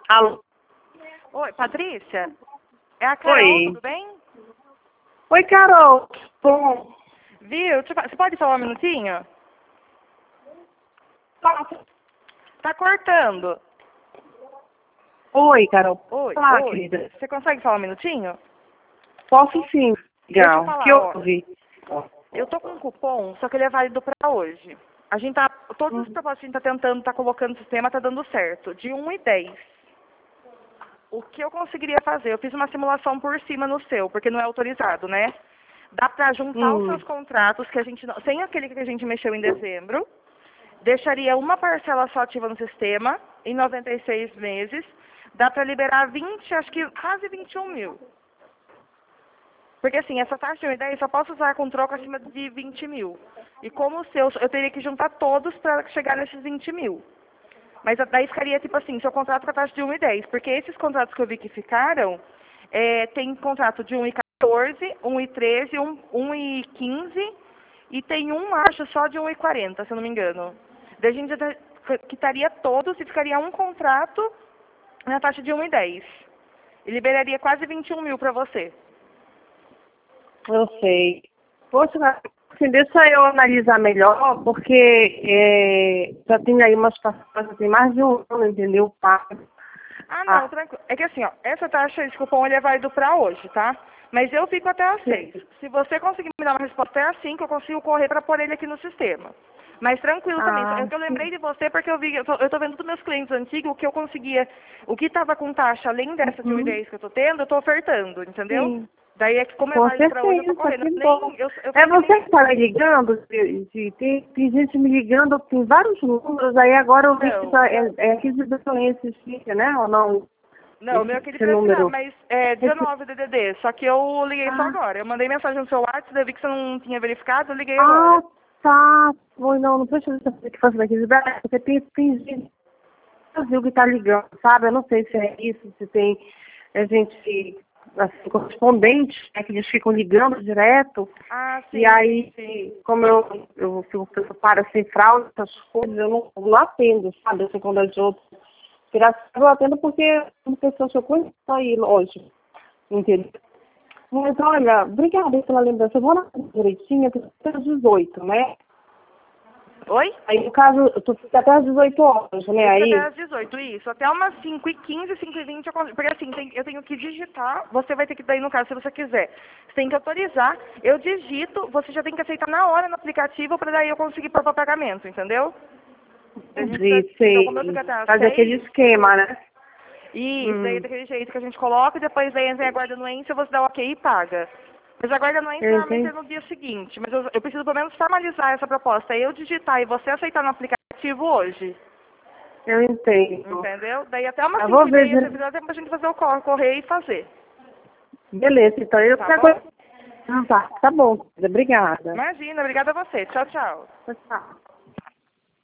Alô? Oi, Patrícia? É a Carol, Oi. tudo bem? Oi, Carol. Bom. Viu? Você pode falar um minutinho? Tá cortando. Oi, Carol. Oi, Olá, oi. querida. Você consegue falar um minutinho? Posso sim. Deixa eu Legal. falar, Que ó. houve? Eu tô com um cupom, só que ele é válido pra hoje. A gente tá, todos os propósitos que a gente tá tentando, tá colocando no sistema, tá dando certo. De 1 e 10. O que eu conseguiria fazer? Eu fiz uma simulação por cima no seu, porque não é autorizado, né? Dá pra juntar os seus contratos, que a gente não, sem aquele que a gente mexeu em dezembro, deixaria uma parcela só ativa no sistema, em 96 meses, dá pra liberar 20, acho que quase 21 mil. Porque assim, essa taxa de 1 e 10 só posso usar com troco acima de 20 mil. E como os seus, eu teria que juntar todos para chegar nesses 20 mil. Mas daí ficaria tipo assim, seu contrato com a taxa de 1 e 10. Porque esses contratos que eu vi que ficaram, tem contrato de 1 e 14, 1 e 13, 1 e 15 e tem um, acho, só de 1 e 40, se eu não me engano. Daí a gente quitaria todos e ficaria um contrato na taxa de 1 e 10. E liberaria quase 21 mil para você. Eu sei. Poxa, assim, deixa eu analisar melhor, porque já tem aí umas passagens, tem mais de um ano, entendeu? Ah, não, tranquilo. É que assim, ó, essa taxa de cupom ele é válido pra hoje, tá? Mas eu fico até às 6. Se você conseguir me dar uma resposta até às 5, eu consigo correr pra pôr ele aqui no sistema. Mas tranquilo também. É que eu lembrei de você porque eu tô vendo dos meus clientes antigos o que eu conseguia, o que tava com taxa além dessa de 1,10 que eu tô tendo, eu tô ofertando, entendeu? Sim. Daí é que como é Com válido pra hoje, eu tô certeza, correndo. que bom. Eu É sei que você nem... que está me ligando? Tem gente me ligando, tem vários números, aí agora eu vi que Não, é aqui de Betonense, né? Ou não? não, o meu é aquele Esse brasileiro, número. mas é 19 DDD, só que eu liguei só Ah, agora. Eu mandei mensagem no seu WhatsApp, daí vi que você não tinha verificado, eu liguei ah, agora. tá. Oi, não precisa saber que fazer aqui de Beto, porque tem gente do Brasil que está ligando, sabe? Eu não sei se é isso, se tem gente, assim, correspondente, né, que eles ficam ligando direto. Ah, E sim, aí, sim. como eu fico preocupada sem fraude, essas coisas, eu não atendo, sabe? Assim, quando as outras. Graças a Deus eu atendo porque são pessoas que eu conheço aí, lógico. Entendeu? Mas olha, obrigada pela lembrança. Eu vou na direitinho, até às 18, né? Oi? Aí, no caso, tu fica até às 18 horas, né? Eu fico até Aí. às 18, isso. Até umas 5h15, 5h20, eu consigo. Porque assim, eu tenho que digitar, você vai ter que, daí no caso, se você quiser, você tem que autorizar, eu digito, você já tem que aceitar na hora no aplicativo para daí eu conseguir pôr para pagamento, entendeu? Entendi, Então, como eu fico sei. até às Faz aquele 6, esquema, né? isso, daí é daquele jeito que a gente coloca, e depois daí entra a guarda anuência, você dá o ok e paga. Mas a guarda anuência Eu normalmente é entendi. no dia seguinte, mas eu preciso pelo menos formalizar essa proposta, aí eu digitar e você aceitar no aplicativo hoje. Eu entendo. Entendeu? Daí até umas Eu vou ver. 5h30, se fizer tempo pra gente fazer o correr e fazer. Beleza, então eu Tá quero bom? coisa. Tá bom, obrigada. Imagina, obrigada a você. Tchau, tchau. Tchau, tchau.